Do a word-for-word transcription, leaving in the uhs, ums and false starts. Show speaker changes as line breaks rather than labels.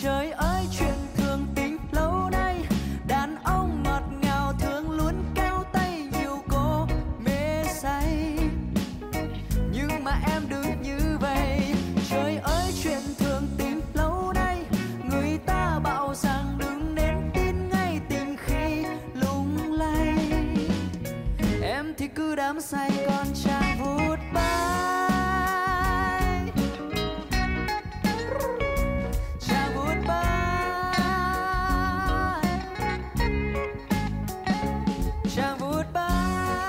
Trời ơi chuyện thường tình lâu nay, đàn ông ngọt ngào thường luôn kéo tay nhiều cô mê say. Nhưng mà em đừng như vậy. Trời ơi chuyện thường tình lâu nay, người ta bảo rằng đừng nên tin ngay tình khi lung lay. Em thì cứ đắm say còn chàng vụt bay.